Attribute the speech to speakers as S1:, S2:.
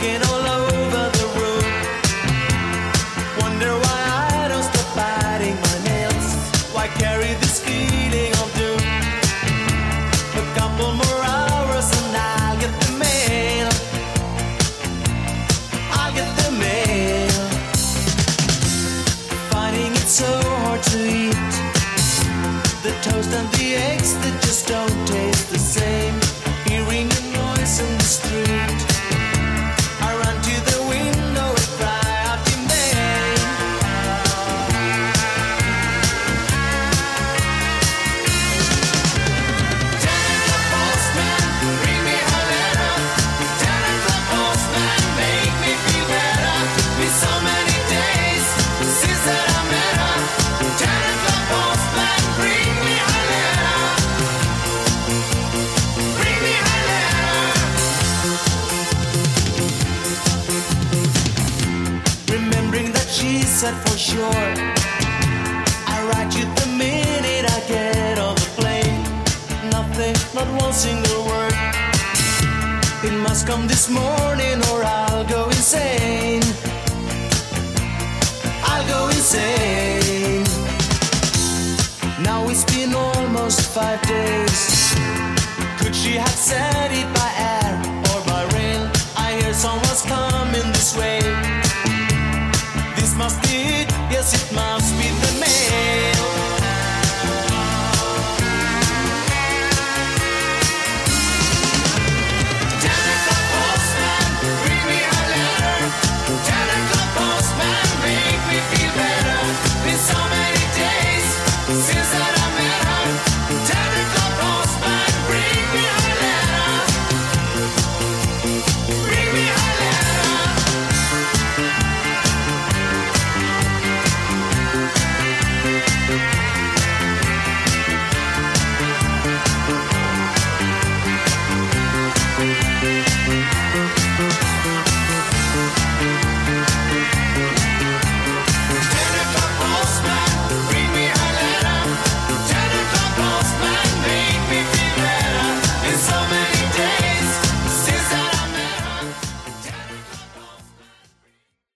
S1: walking all over the room. Wonder why I don't stop biting my nails. Why carry this feeling of doom? A couple more hours and I'll get the mail. I'll get the mail. Finding it so hard to eat. The toast and the eggs that just don't taste the same. Hearing a noise in the street, I run to the window and cry out in vain. Telephone postman, bring me a letter. Telephone postman, make me feel better. Been so many days since that I met her. Telephone postman, bring me a letter. Bring me a letter. Remembering that she said for sure, I write you the minute I get on the plane. Nothing, not one single word. It must come this morning or I'll go insane. I'll go insane. Now it's been almost 5 days. Could she have said it by air or by rail? I hear someone's coming.